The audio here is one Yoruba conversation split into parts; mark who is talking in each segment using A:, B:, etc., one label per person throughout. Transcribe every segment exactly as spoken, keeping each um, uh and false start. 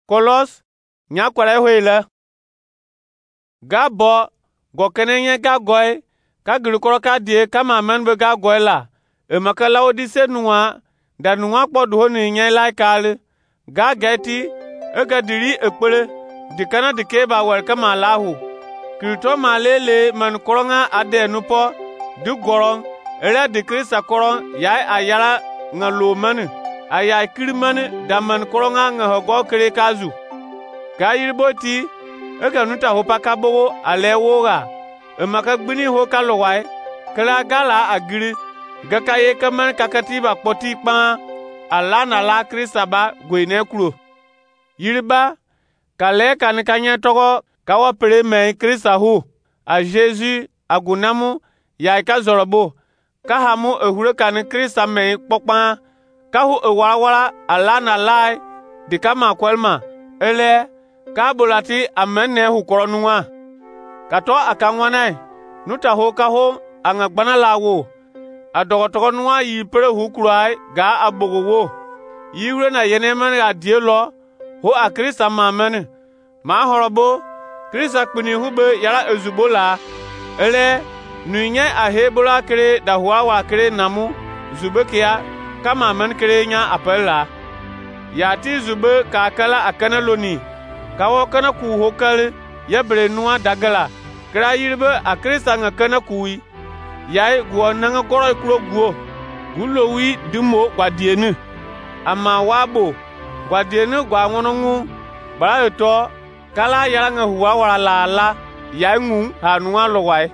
A: Kolos nya kwara hoile ga bo go kenenye ga goy ka grikoro ka die kama men be ga goy la e makala odise nuwa da nuwa kpodu ho ni nya lai kale ga geti e ga diri ekpere dikana dike ba wer kama lahu krito malele man koronga ade nupo du goron ere de krista koron ya ayara ngalo man aya kirman da man koronga ngaho kere kazu ga yiriboti e ga nuta hopa kabogo alewoga e maka gbini ho kalowai kala gala agiri ga kaye kaman kakatiba poti pa ala na la krista ba goine kuro yiriba kale kan kanya togo kawa pere me krista hu a jesus agunamu ya ka zorobo ka hamu ehure kan krista me popa ka hu ewara ala na lai de kama kwelma ele ka bulati amene hu koronuwa kato akanwana nuta ho ka ho angagbana lawo adogotogo nuwa yi pere hu kurai ga abogowo yiure na yenemen ga dielo ho a krista mamene ma horobo krista kpini hube yara ezubola ele nunye ahebula kere da huwa wa kere namu zubekia kama men kere nya apela ya ti zube ka kala akana loni kawo kana ku hokale yebre nuwa dagala kra yirbe a krista nga kana kuwi yai guo nanga goro kuro guo gulowi dimo gwadienu ama wabo gwadienu gwa ngonongu bara to kala yara nga huwa wala la la ya ngu hanuwa lowai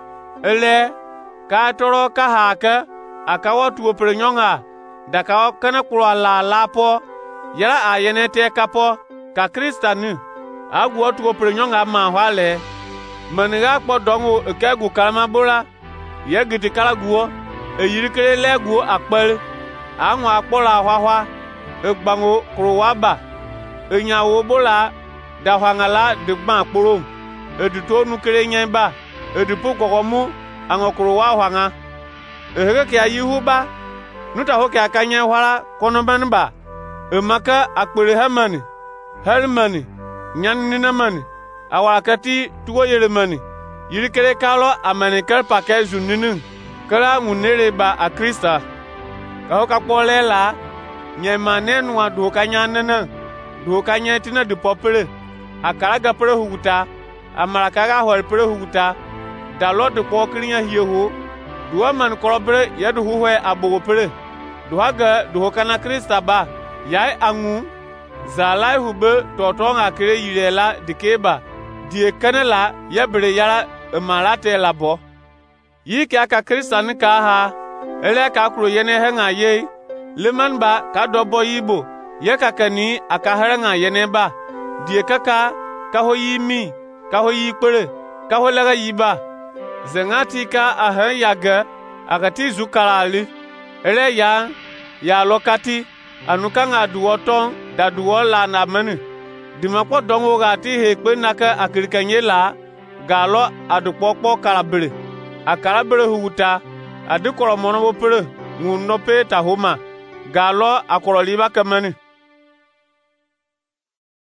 A: ele ka toro ka haka akawo tuwo prenyonga da kawo kana kuro la la po yara ayenete kapo ka krista nu agwo tuwo prenyonga ma hwale maniga kpo dongo ekegu kalama bora ye gidi kala guo eyirikere leguo akpel anwa akpola hwahwa egbango kruwaba enyawo bola da hwangala de gban kporo eduto nukere nyemba edupo gogomu angokuru wa hwanga ehege ke ayihuba nuta hoke akanye hwara konobanba emaka akpere hamani hermani nyanina mani awakati tugo yeremani yirikere kalo amani kelpa ke zuninu kala ngunere ba a krista ka hoka polela nyemane nuwa do kanyanana do kanyetina de popere akara ga pere huguta amara kaga hol pere huguta da lord ko krinya hieho duwa man korobre yedu huwe abogo pere duhaga do kana krista ba yai angu zalai hube totonga kere yirela dikeba die kanela yebre yara malate labo yike aka krista ni ka ha ele ka kuro yene henga ye leman ba ka dobo yibo ye kakani aka herenga yene ba die kaka ka ho yimi ka ho yipere ka ho laga yiba zengati ka ahan yaga agati zukarali ele ya ya lokati anuka nga duwoton da duwola na menu dimakpo dongo gati hekpe naka akirikanye la galo adukpokpo karabere akarabere huguta adikoro mono bopere nguno pe tahoma galo akoroliba kamani